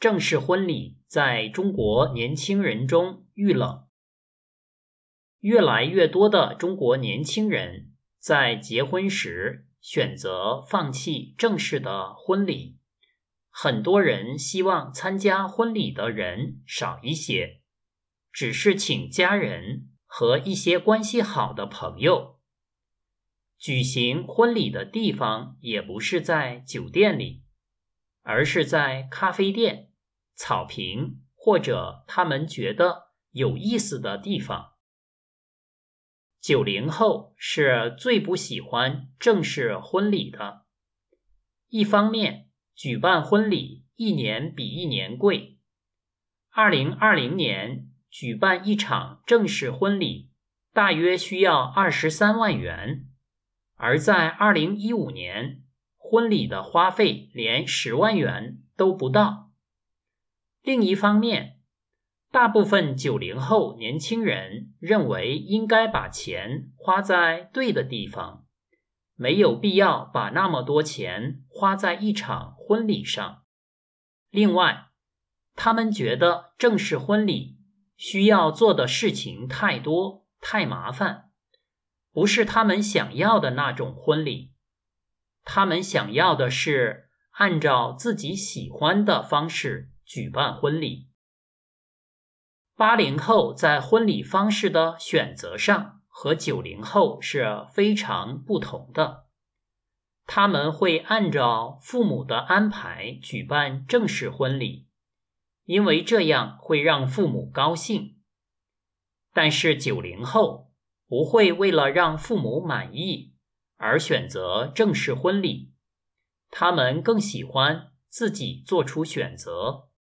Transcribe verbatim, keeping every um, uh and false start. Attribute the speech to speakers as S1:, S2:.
S1: 正式婚礼在中国年轻人中遇冷。越来越多的中国年轻人在结婚时选择放弃正式的婚礼，很多人希望参加婚礼的人少一些，只是请家人和一些关系好的朋友。举行婚礼的地方也不是在酒店里，而是在咖啡店、草坪或者他们觉得有意思的地方。九零后是最不喜欢正式婚礼的。一方面，举办婚礼一年比一年贵。二零二零年举办一场正式婚礼大约需要二十三万元，而在二零一五年，婚礼的花费连十万元都不到。另一方面，大部分九零后年轻人认为应该把钱花在对的地方，没有必要把那么多钱花在一场婚礼上。另外，他们觉得正式婚礼需要做的事情太多，太麻烦，不是他们想要的那种婚礼。他们想要的是按照自己喜欢的方式举办婚礼。八零后在婚礼方式的选择上和九零后是非常不同的。他们会按照父母的安排举办正式婚礼，因为这样会让父母高兴。但是九零后不会为了让父母满意而选择正式婚礼，他们更喜欢自己做出选择，